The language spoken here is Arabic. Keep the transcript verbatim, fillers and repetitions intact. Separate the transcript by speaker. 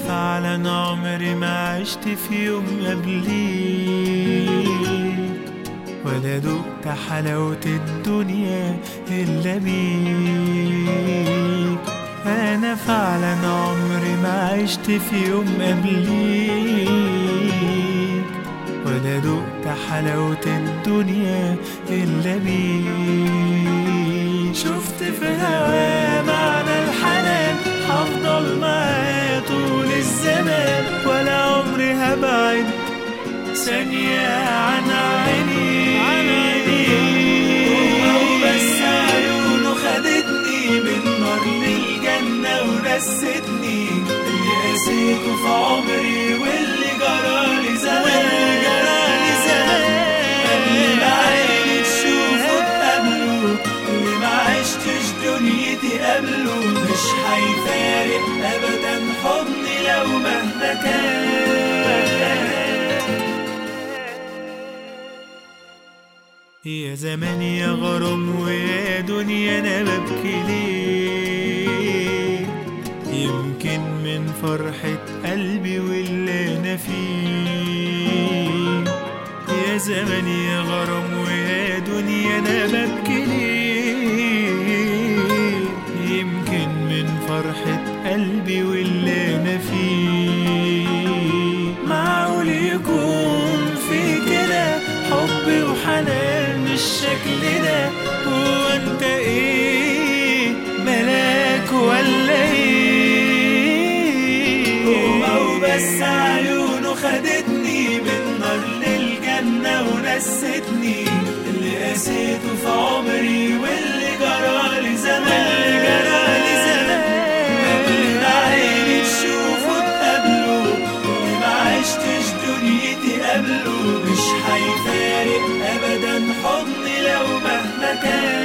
Speaker 1: فعلا عمري ما عشت في يوم قبليك، ولا دقت حلاوة الدنيا إلا بيك. أنا فعلا عمري ما عشت في يوم قبليك، ولا دقت حلاوة الدنيا إلا بيك. شفت في هوا معنى الحنان، هفضل معاه طول الزمان، ولا عمري هبعد ثانية عن عيني. هو بس عيونه خدتني من نار للجنة ونستني، اللي قاسيته في عمري واللي جرالي زمان. قبل ما عيني تشوفه تقابله، اللي ما عشتش دنيتي قبله، مش هيفارق أبدا حضني لو مهما كان. يا زمان يا غرام ويا دنيا أنا ببكي ليه، يمكن من فرحة قلبي واللي أنا فيه. يا زمان يا غرام ويا دنيا أنا ببكي ليه، يمكن من فرحة قلبي واللي أنا فيه. معقول يكون في كده حب وحنان بالشكل ده؟ هو انت ايه ملاك ولا ايه؟ هو بس عيونه خدتني من نار للجنة ونستني، اللي قاسيته في عمري واللي جرالي زمان. جرالي زمان قبل ما عيني تشوفه تقابله، اللي ما عشتش دنيتي قبله، مش هيفارق أبدا حضني لو مهما كان.